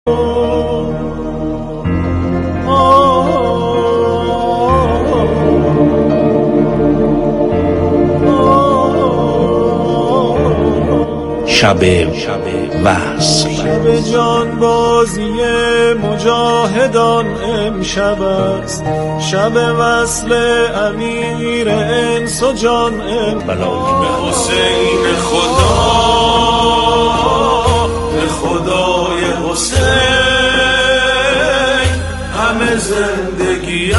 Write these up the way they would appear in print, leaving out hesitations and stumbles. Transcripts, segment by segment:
شب وصل، شب جانبازی مجاهدان امشب است، شب وصل امیر انس و جان بلای حسین خدا، به خدای حسین همه زندگیم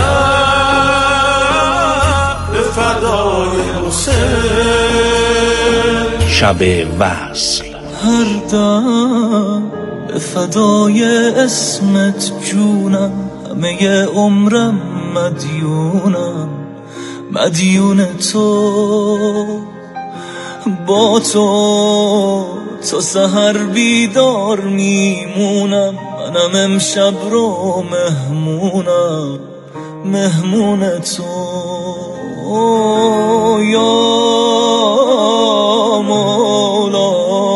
به فدای حسین. شب وصل، هر دم به فدای اسمت جونم، همه عمرم مدیون تو، با تو تا سحر بیدار میمونم، منم امشب رو مهمون تو. یا مولا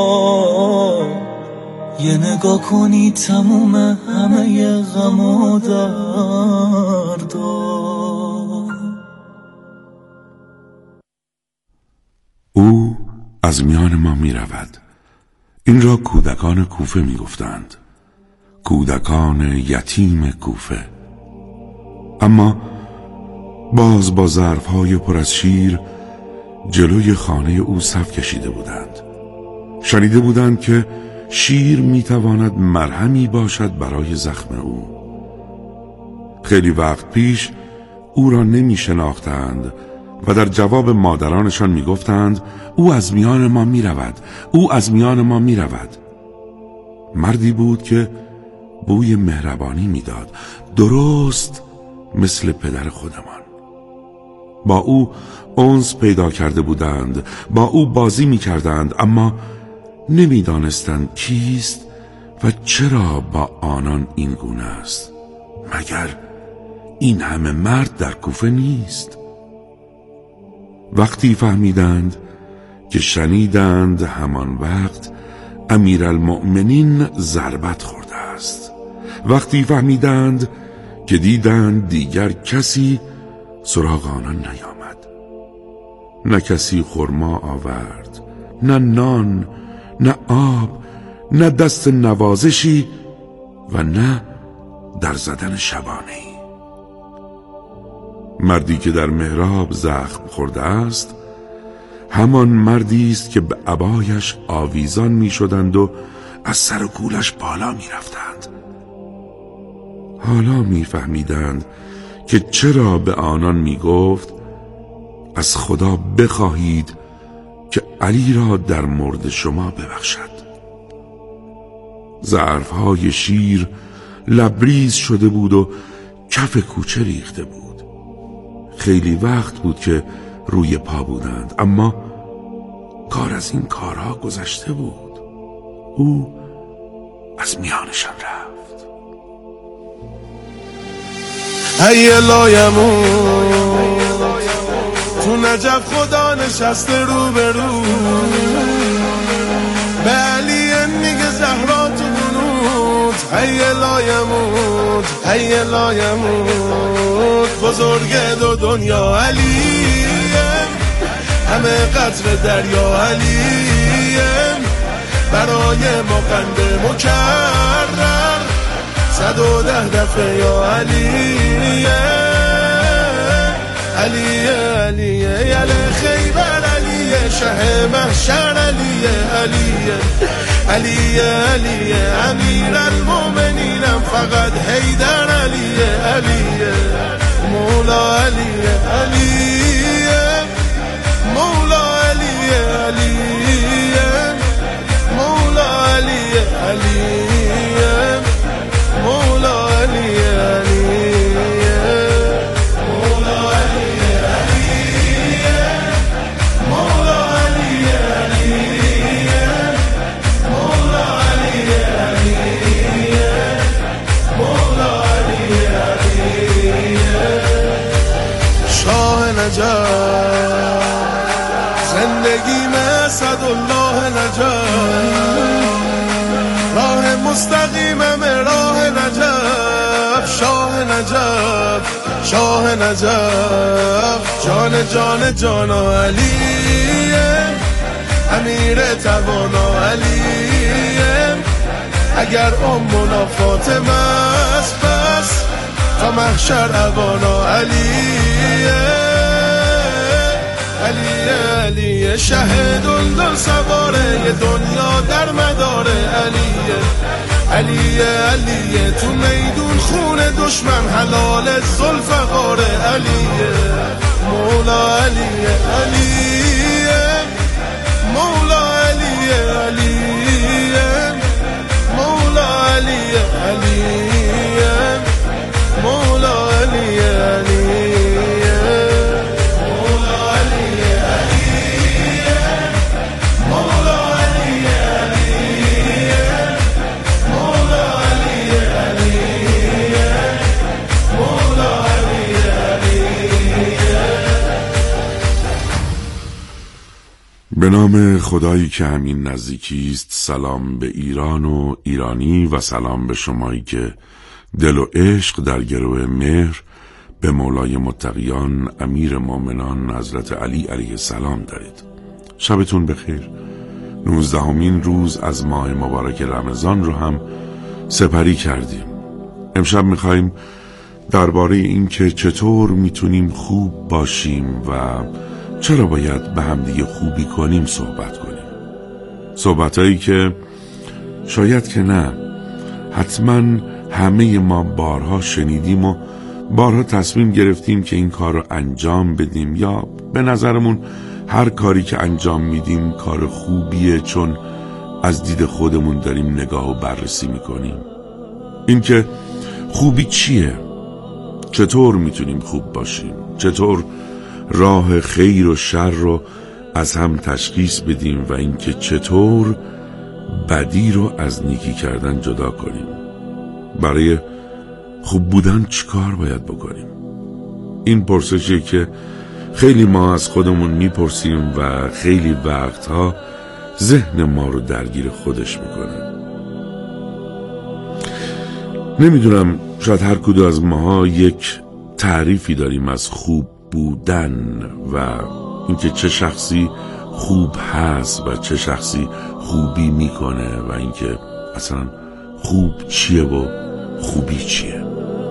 یه نگاه کنی تموم همه غم و دردا. او از میان ما می رود. این را کودکان کوفه می گفتند، کودکان یتیم کوفه. اما باز با ظرفهای پر از شیر جلوی خانه او صف کشیده بودند. شنیده بودند که شیر میتواند مرهمی باشد برای زخم او. خیلی وقت پیش او را نمی شناختند و در جواب مادرانشان می گفتند او از میان ما می رود، او از میان ما می رود. مردی بود که بوی مهربانی می داد، درست مثل پدر خودمان. با او انس پیدا کرده بودند، با او بازی می کردند، اما نمی دانستند کیست و چرا با آنان این گونه است. مگر این همه مرد در کوفه نیست؟ وقتی فهمیدند که شنیدند همان وقت امیرالمؤمنین ضربت خورده است. وقتی فهمیدند که دیدند دیگر کسی سراغ آنان نیامد، نه کسی خرما آورد، نه نان، نه آب، نه دست نوازشی و نه در زدن شبانه‌ای. مردی که در محراب زخم خورده است همان مردی است که به عبایش آویزان می شدند و از سر و کولش بالا می رفتند. حالا می فهمیدند که چرا به آنان می گفت از خدا بخواهید که علی را در مورد شما ببخشد. ظرفهای شیر لبریز شده بود و کف کوچه ریخته بود. خیلی وقت بود که روی پا بودند، اما کار از این کارها گذشته بود. او از میانشان رفت. ای لایمون تو نجف خدا نشسته رو به رو، به علی میگه زهرا تو بنوت. ای لایموت، ای لایموت، بزرگ دو دنیا علیه، همه قطر دریا علیه، برای ما قند مکرر 110 دفعه یا علیه، علیه علیه یل خیبر علیه، شه محشر علیه، علیه علیه علیه امیر المومنینم فقط حیدر علیه، علیه مولا علیه، علیه مولا علیه، علیه مولا علیه، علیه مولا علیه، علیه مولا علیه، علیه مولا علیه، علیه مولا علیه، علیه مولا علیه، علیه شاه نجات زندگی اسدالله نجات، راه مستقیم نجف، جان جان جانا علیه، امیر توانا علیه. اگر امنا فاطمه است پس تا محشر ابانا علیه، علیه علیه شه دلدل سواره دنیا در مداره علیه، علیه علیه تو میدون خون دشمن حلال ذوالفقاره علیه، مولا علیه علیه، مولا علیه علیه، مولا علیه علیه، مولا علیه علیه، مولا علیه علیه، مولا علیه علیه، مولا علیه علیه، مولا علیه علیه. به نام خدایی که همین نزدیکی است. سلام به ایران و ایرانی و سلام به شمایی که دل و عشق در گرو مهر به مولای متقیان امیر مومنان حضرت علی علیه السلام دارید. شبتون بخیر. 19مین روز از ماه مبارک رمضان رو هم سپری کردیم. امشب میخواییم درباره این که چطور میتونیم خوب باشیم و چرا باید به همدیگه خوبی کنیم صحبت کنیم. صحبتایی که شاید که نه، حتما همه ما بارها شنیدیم و بارها تصمیم گرفتیم که این کار رو انجام بدیم، یا به نظرمون هر کاری که انجام میدیم کار خوبیه چون از دید خودمون داریم نگاه و بررسی میکنیم. این که خوبی چیه؟ چطور میتونیم خوب باشیم؟ چطور راه خیر و شر رو از هم تشخیص بدیم و اینکه چطور بدی رو از نیکی کردن جدا کنیم؟ برای خوب بودن چیکار باید بکنیم؟ این پرسشی که خیلی ما از خودمون میپرسیم و خیلی وقتها ذهن ما رو درگیر خودش میکنه. نمیدونم، شاید هر کدوم از ماها یک تعریفی داریم از خوب بودن و اینکه چه شخصی خوب هست و چه شخصی خوبی میکنه و اینکه اصلا خوب چیه و خوبی چیه.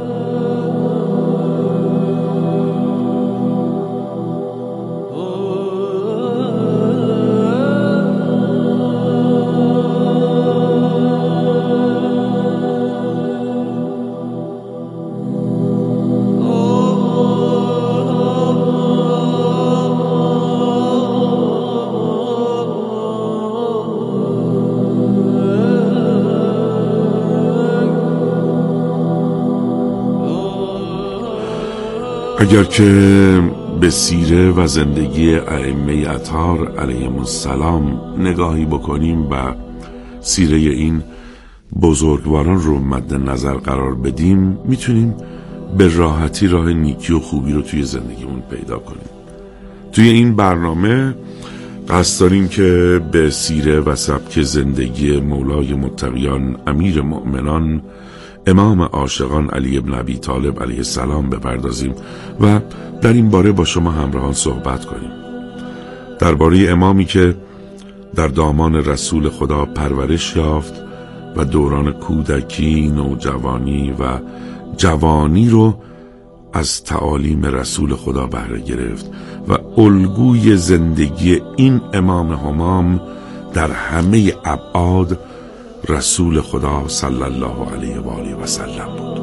اگر که به سیره و زندگی ائمه اطهار علیهم السلام نگاهی بکنیم و سیره این بزرگواران رو مد نظر قرار بدیم، میتونیم به راحتی راه نیکی و خوبی رو توی زندگیمون پیدا کنیم. توی این برنامه قصد داریم که به سیره و سبک زندگی مولای متقیان امیر مؤمنان امام عاشقان علی ابن ابی طالب علیه السلام بپردازیم و در این باره با شما همراهان صحبت کنیم. درباره امامی که در دامان رسول خدا پرورش یافت و دوران کودکی، نوجوانی و جوانی رو از تعالیم رسول خدا بهره گرفت و الگوی زندگی این امام همام در همه ابعاد رسول خدا صلی الله علیه و آله و سلم بود.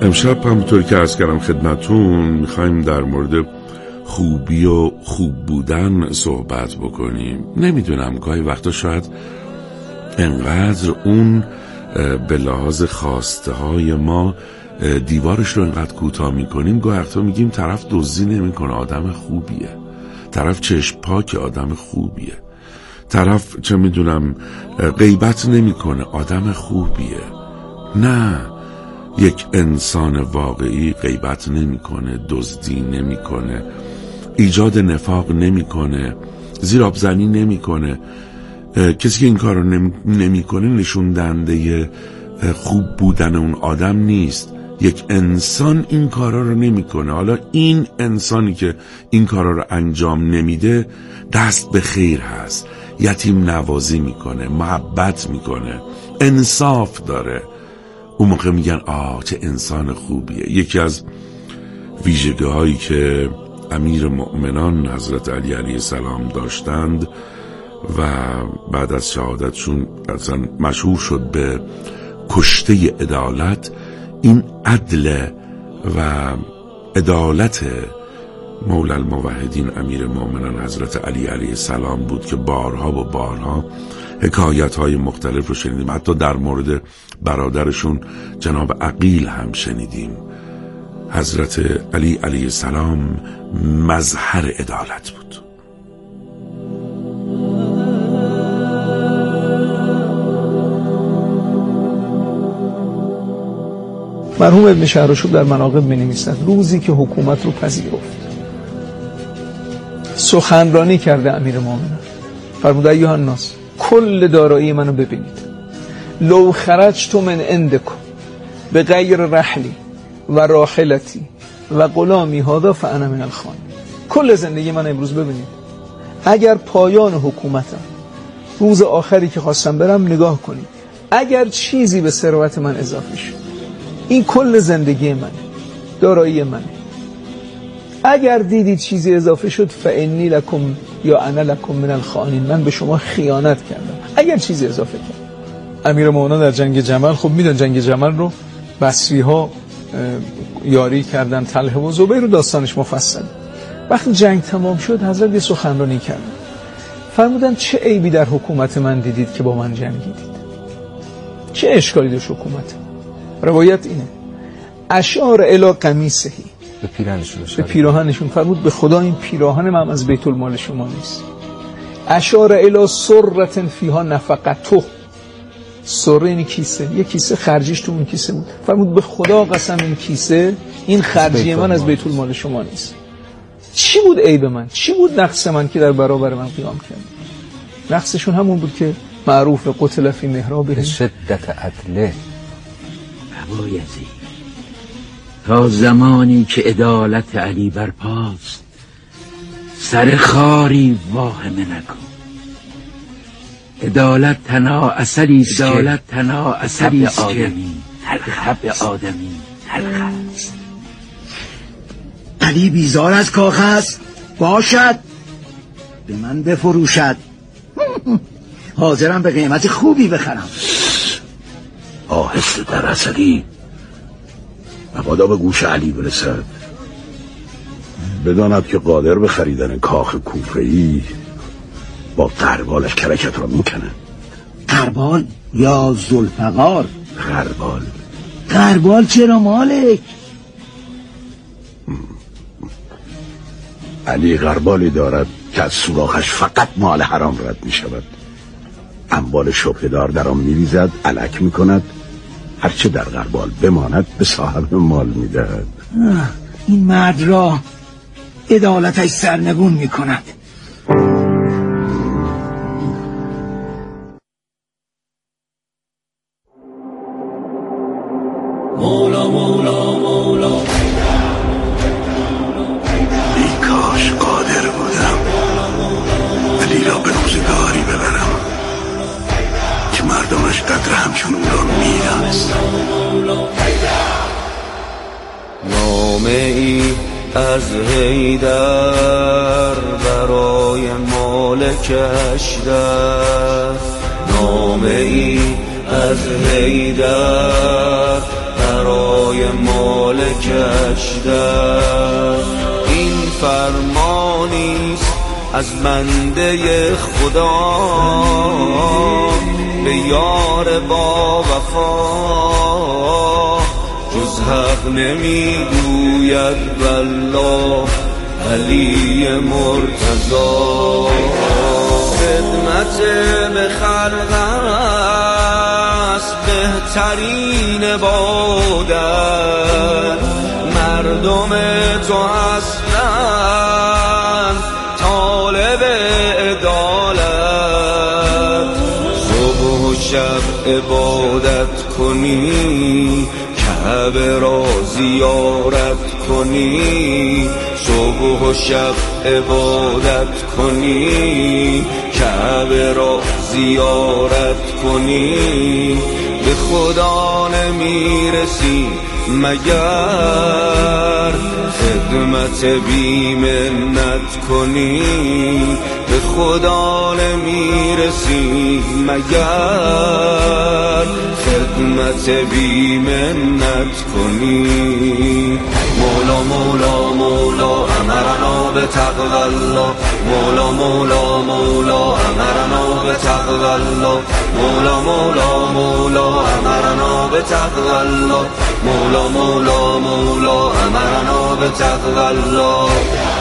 امشب همونطور که عرض کردم خدمتون میخوایم در مورد خوبی و خوب بودن صحبت بکنیم. نمیدونم گاهی وقتا شاید انقدر اون به لحاظ خواسته های ما دیوارش رو انقدر کوتاه میکنیم، گاهی وقتا میگیم طرف دزدی نمیکنه آدم خوبیه، طرف چشم پاک آدم خوبیه، طرف چه میدونم غیبت نمیکنه آدم خوبیه. نه، یک انسان واقعی غیبت نمیکنه، دزدی نمیکنه، ایجاد نفاق نمیکنه، زیرآبزنی نمیکنه. کسی که این کار رو نمیکنه نشون دهنده خوب بودن اون آدم نیست. یک انسان این کارا رو نمیکنه. حالا این انسانی که این کارا رو انجام نمیده دست به خیر هست، یتیم نوازی میکنه، محبت میکنه، انصاف داره. اون موقع میگن چه انسان خوبیه. یکی از ویژگی هایی که امیر مؤمنان حضرت علی علیه السلام داشتند و بعد از شهادتشون اصلا مشهور شد به کشته عدالت، این عدل و عدالت مولا الموحدین امیر مؤمنان حضرت علی علیه السلام بود که بارها و بارها حکایت های مختلف رو شنیدیم. حتی در مورد برادرشون جناب عقیل هم شنیدیم. حضرت علی علیه السلام مظهر عدالت بود. مرحوم ابن شهرآشوب در مناقب می‌نویسد روزی که حکومت رو پذیرفت سخنرانی کرده امیر مومنان، فرموده ایها الناس کل دارایی منو ببینید، لو خرجت من عندکم به غیر رحلی و راحلتی و غلامی هذا فانا من الخان. کل زندگی من امروز ببینید، اگر پایان حکومتم روز آخری که خواستم برم نگاه کنید، اگر چیزی به ثروت من اضافه شد، این کل زندگی منه، دارایی منه. اگر دیدید چیزی اضافه شد فانی لکم یا انا لکم من الخائنین، من به شما خیانت کردم اگر چیزی اضافه کردم. امیر مومنان در جنگ جمل، خب میدون جنگ جمل رو بصری ها یاری کردن، طلحه و زبیر رو داستانش مفصل. وقتی جنگ تمام شد حضرت یه سخنرانی کردن، فرمودن چه عیبی در حکومت من دیدید که با من جنگیدید؟ چه اشکالی داشت حکومت؟ روایت اینه اشار الی قمیصه، به پیراهنشون فرمود به خدا این پیراهن من از بیت المال شما نیست. اشار الی سرة فیها نفقته، سره این کیسه، یک کیسه خرجیش تو اون کیسه بود، فرمود به خدا قسم این کیسه، این خرجی من از بیت المال شما نیست. چی بود عیب من؟ چی بود نقص من که در برابر من قیام کرد؟ نقصشون همون بود که معروف قتل فی محرابه، شدت عدله. بایزی تا زمانی که عدالت علی برپاست سر خاری واهمه نکن. عدالت تنها اثری است که حب آدمی تلخ است. علی بیزار از کاغذ باشد به من بفروشد، حاضرم به قیمت خوبی بخرم. آهسته در عسلی مبادا به گوش علی برسد، بداند که قادر به خریدن کاخ کوفه‌ای با قربالش کرکت را میکنه. قربال یا ذوالفقار؟ قربال چرا مالک؟ علی قربالی دارد که از سوراخش فقط مال حرام رد می شود. اموال شبهدار در آن می ریزد، الک می کند، هرچه در قربال بماند به صاحب مال می دهد. این مرد را عدالتش سرنگون می کند. مولا مولا مولا، ای کاش قادر بودم علی را به روزگاری ببرم که مردمش قدر همچون او را می‌دانستند. نامه ای از حیدر برای مالکش دست، نامه ای از حیدر برای مالکش در. این فرمانیست از بنده خدا به یار با وفا، جز حق نمیگوید والله علی مرتضی. خدمت به خلق است بهترین عبادت، مردم تو هستند طالب عدالت. صبح و شب عبادت کنی کعبه را زیارت کنی، صبح و شب عبادت کنی کعبه را زیارت کنی. به خدا نمیرسی مگر خدمت بی منت کنی، به خدا نمیرسی مگر خدمت بی منت کنی. مولا مولا مولا امرنا به تقوی الله، مولا مولا مولا امرنا به تقوی الله، مولا مولا مولا امرنا به تقوی الله، مولا مولا مولا امرنا به تقوی الله.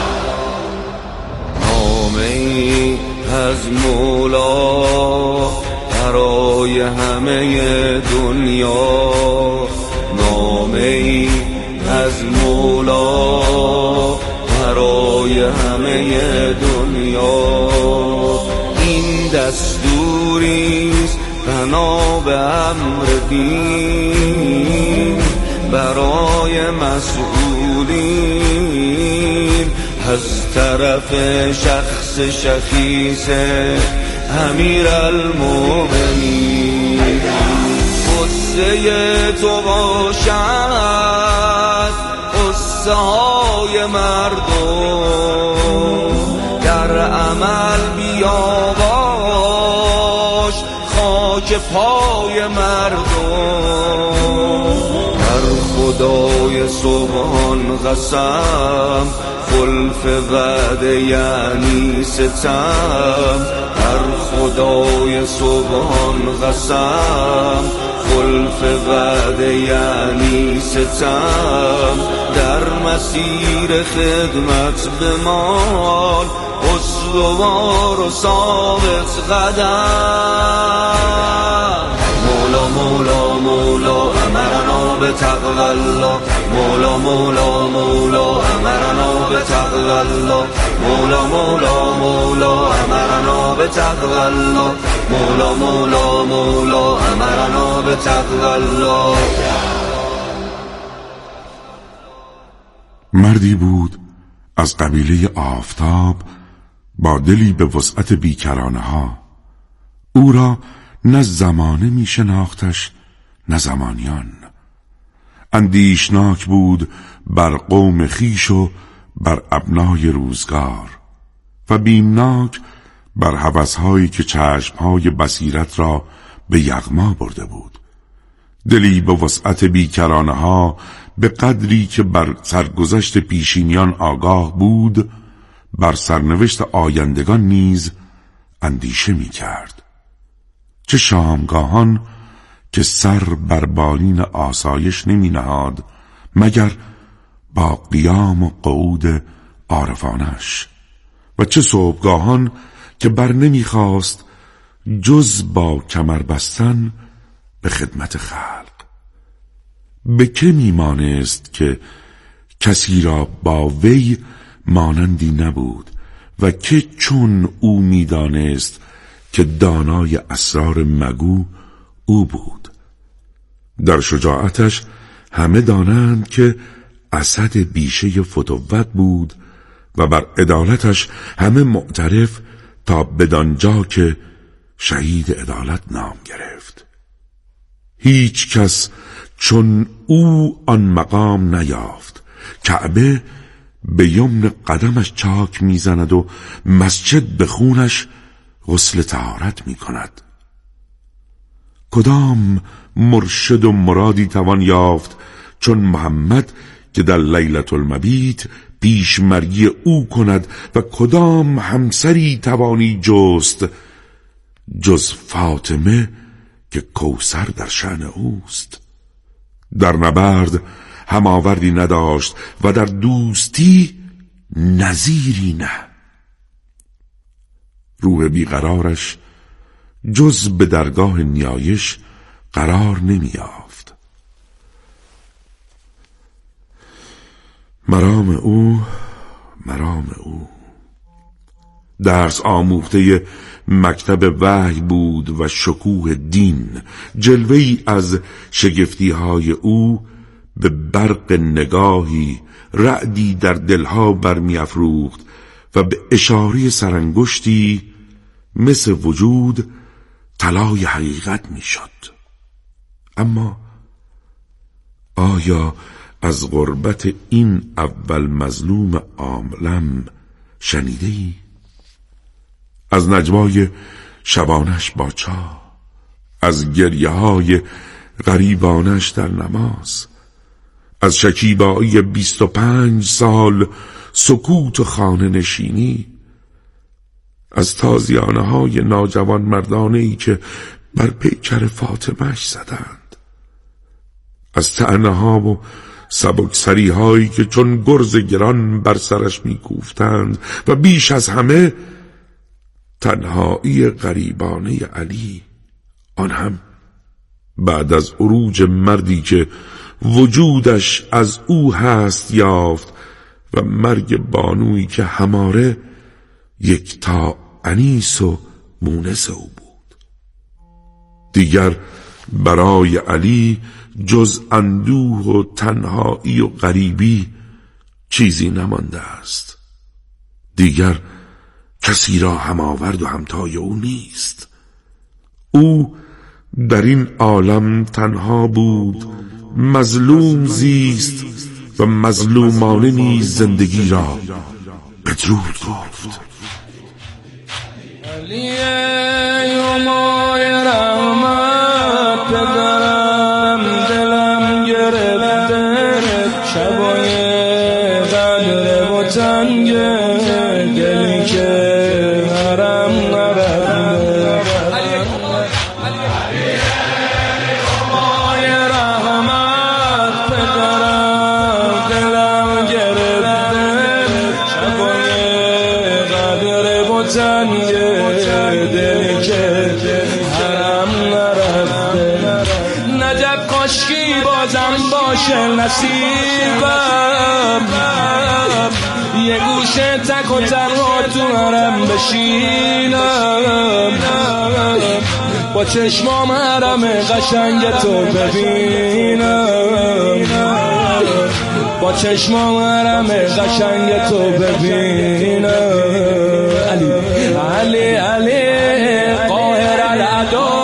نامه‌ای از مولا برای همه دنیا، نامه‌ای از مولا برای همه دنیا. این دستوریست بنا به امر دین برای مسئولین از طرف شخص شخیص امیرالمومنین. قصه تو باشد قصه های مردم، در عمل بیاواش خاک پای مردم. در خدای سبحان قسم خلف وعده یعنی ستم، در خدای سبحان قسم خلف وعده یعنی ستم. در مسیر خدمت بمان استوار و ثابت قدم. مولا مولا مولا امرنا به تقوی الله، مولا مولا مولا امرنا به تقوی الله، مولا مولا مولا امرنا به تقوی الله، مولا مولا مولا امرنا به تقوی الله. مردی بود از قبیله آفتاب با دلی به وسعت بیکرانه ها. او را نه زمانه می شناختش نه زمانیان. اندیشناک بود بر قوم خیش و بر ابنای روزگار و بیمناک بر هوس‌هایی که چشم‌های بصیرت را به یغما برده بود. دلی به وسعت بیکرانه ها به قدری که بر سرگذشت پیشینیان آگاه بود، بر سرنوشت آیندگان نیز اندیشه می کرد. چه شامگاهان که سر بر بالین آسایش نمی نهاد مگر با قیام و قعود عارفانش، و چه صبحگاهان که بر نمی خواست جز با کمر بستن به خدمت خلق. به که می مانست که کسی را با وی مانندی نبود و که چون او می دانست که دانای اسرار مگو او بود. در شجاعتش همه دانند که اسد بیشه فتوت بود و بر عدالتش همه معترف تا بدانجا که شهید عدالت نام گرفت. هیچ کس چون او آن مقام نیافت. کعبه به یمن قدمش چاک میزند و مسجد به خونش غسل طهارت میکند. کدام مرشد و مرادی توان یافت چون محمد که در لیلة المبیت پیشمرگی او کند و کدام همسری توانی جست جز فاطمه که کوثر در شأن اوست. در نبرد هماوردی نداشت و در دوستی نظیری نه. روح بیقرارش جز به درگاه نیایش قرار نمی یافت. مرام او درس آموخته مکتب وحی بود و شکوه دین، جلوه‌ای از شگفتی‌های او به برق نگاهی رعدی در دلها برمی‌افروخت و به اشاره سرانگشتی مثل وجود طلای حقیقت می‌شد. اما آیا از غربت این اول مظلوم عالم شنیده‌ای؟ از نجوای شبانش با چاه، از گریه‌های غریبانش در نماز، از شکیبایی 25 سال سکوت خانه نشینی، از تازیانه‌های ناجوان مردانه‌ای که بر پیکر فاطمه‌اش زدند، از طعنه‌ها و سبکسری‌هایی که چون گرز گران بر سرش می‌کوفتند و بیش از همه تنهایی غریبانه علی، آن هم بعد از عروج مردی که وجودش از او هست یافت و مرگ بانویی که هماره یک تا انیس و مونس او بود. دیگر برای علی جز اندوه و تنهایی و غریبی چیزی نمانده است. دیگر کسی را هماورد و همتای او نیست. او در این عالم تنها بود، مظلوم زیست و مظلومانه نیز زندگی را بدرود گفت. علی مای رحمت پدرم، دلم گرفته شبای قدر و تنگه، دلی که حرم نرفته. مای رحمت پدرم، دلم گرفته شبای قدر و تنگه، کاشکی بازم باشه نصیبم، یه گوشه تک و تنها تو حرم بشینم، با چشمام حرم قشنگ تو ببینم، با چشمام حرم قشنگ تو ببینم. علی علی علی قاهر العدا،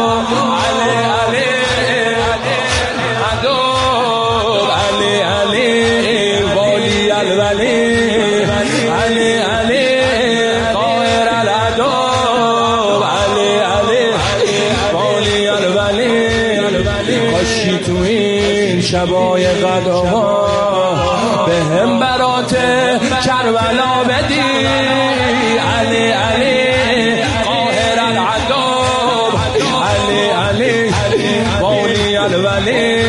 شبای قداها به هم برات کربلا بدی. علی علی قاهر العذاب، علی علی والی الولی.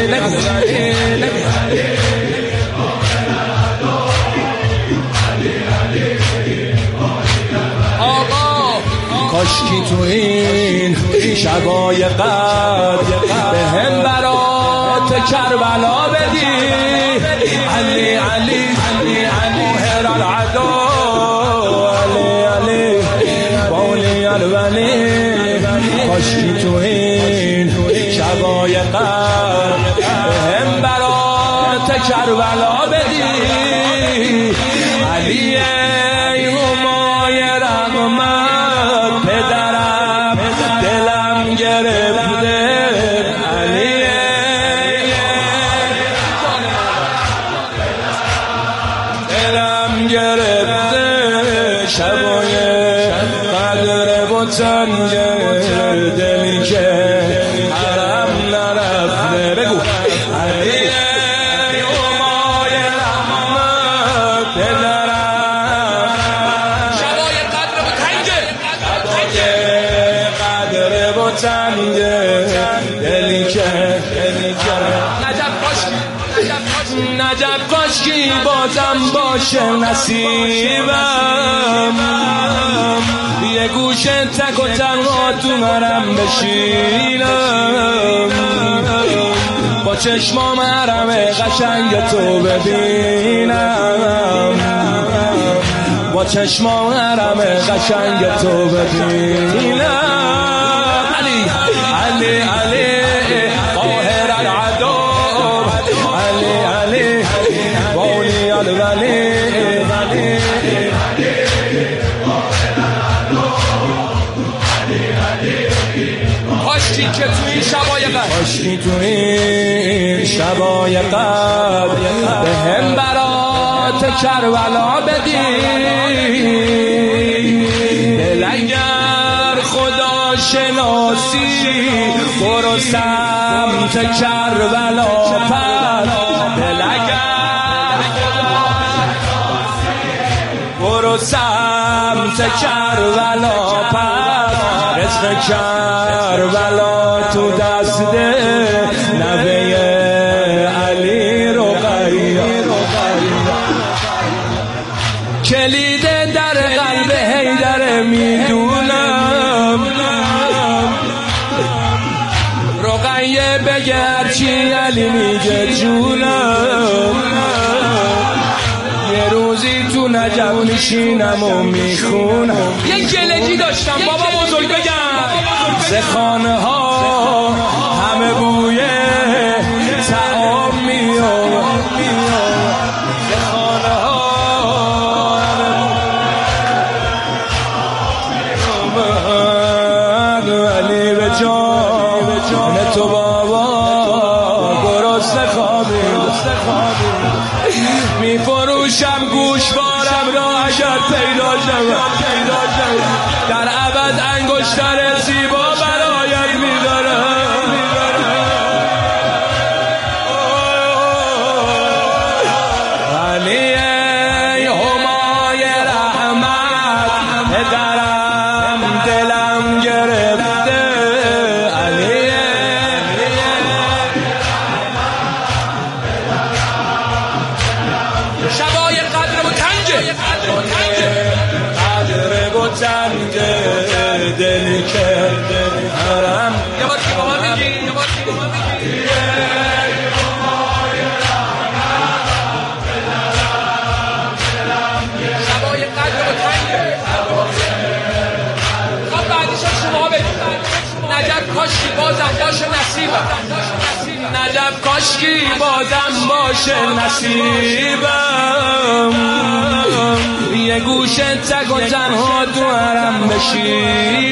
کاشکی تو این شبای قدر به هم برات کربلا بدی. علی علی قاهر العدا، علی علی والی الولی. کاشکی تو این شبای قدر به هم برات کربلا بدی. علی همای رحمت پدرم، دلم گرفته. علی دلم گرفته شبای قدر و تنگه، دلی که تنگه دلی که نجب کاشکی بازم باشه نصیبم یه گوشه تک و تنها تو مرم بشینم با چشمام حرم قشنگ تو ببینم با چشمام حرم قشنگ تو ببینم علی علی علی قاهر العذاب علی علی والی الولی کاشکی که تو این شبای قدر کاشکی تو این شبای قدر به هم برات کربلا بدی دل اگر خدا شناسی برو سمت کربلا پس دل اگر برو سمت کربلا پس رزق کربلا تو دست نبی علی رقیه کلید در قلب حیدر میدونم رقیه بگر چی علی میگه جونم یه روزی تو نجف نشینم و میخونم یه گلگی داشتم بابا بزرگ بگم زخانه ها همه بوی تعام میام زخانه ها ولی به جان تو بابا گرسنه خوابید میفروشم گوشوارم را اگر پیدا شود در ابد انگشتر زیبا برایت میدارم ولی ای همای رحمت پدرم دلم گرفته علی شبای قدر و تنگه قدر و تنگه دلی که حرم یه بار که با من بگی شبای قدر و تنگه خب بعدیش شما بگید نجف کاشکی بازم باشه نصیبم نجف کاشکی بازم باشه نصیبم یه گوشه تک و تنها تو حرم بشی